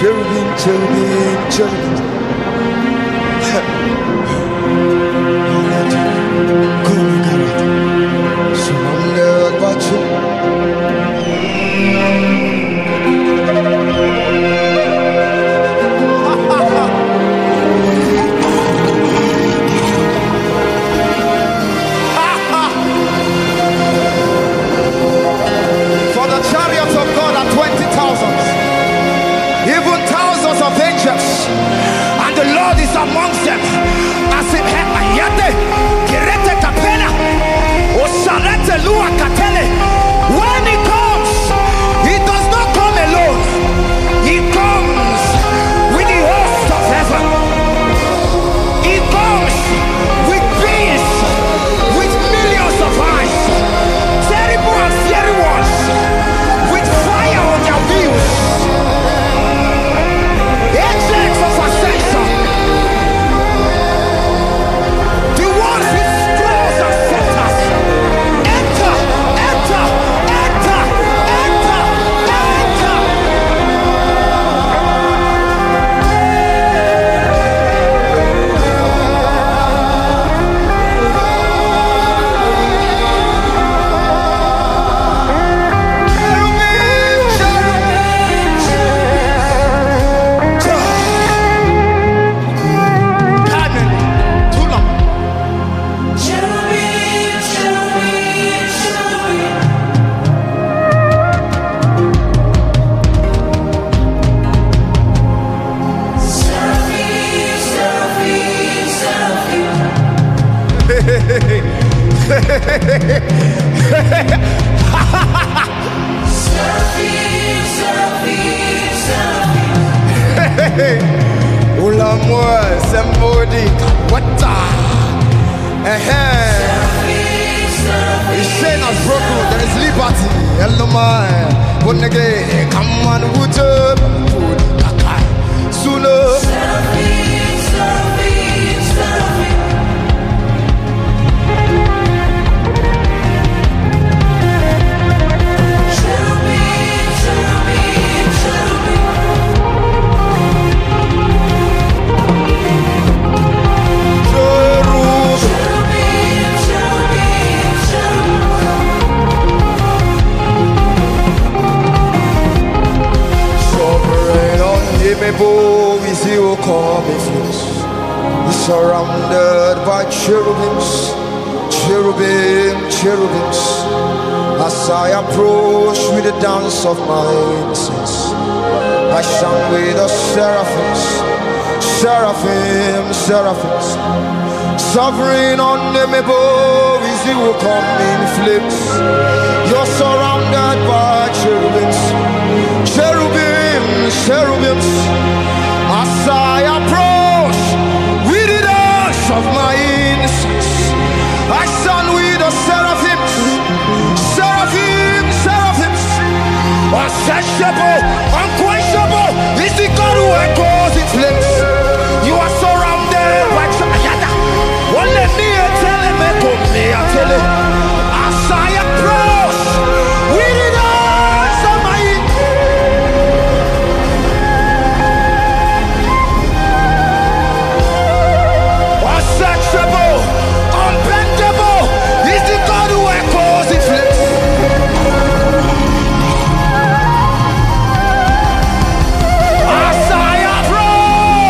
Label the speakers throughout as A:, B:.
A: cherubim, cherubim, cherubim. Surrounded by For the chariots of God are 20,000, even thousands of angels, and the Lord is amongst them. As it ayate, kirete kapena, osarete lua katele. When he comes, he does not come alone. He comes with the host of heaven. He comes with beings, with millions of eyes, terrible and fiery ones, with fire on their wheels. Agents of ascension, the ones with scrolls and scepters. Enter, enter, enter, enter, enter. Carmen, too long. Oula moi, somebody, what the? The chain has broken, there is liberty. Hello man, born again, come on, wood up, food, sooner. Surrounded by cherubims, cherubim, cherubims. As I approach with the dance of my incense, I shine with the seraphims, seraphim, seraphims. Sovereign, unnameable is he who come in flames. You're surrounded by cherubims, cherubim, cherubims. As I approach with the dance of my incense, I stand with the seraphims, seraphim, seraphims. Unsearchable, unquenchable is the God who echoes in flames. You are surrounded by Ayada. One let me tell him, I tell him. As I approach with the dance of my unsearchable, unbendable is the God who echoes in flames. As I approach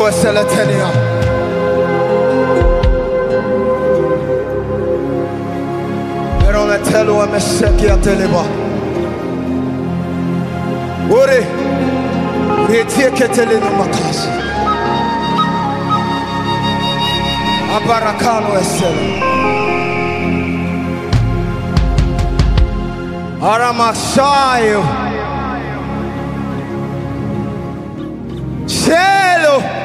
A: Seletenia. Verone telu e meseki ateleba. Ore, retie ketelenu makasi. Abarakano esele. Aramasayo. Cielo.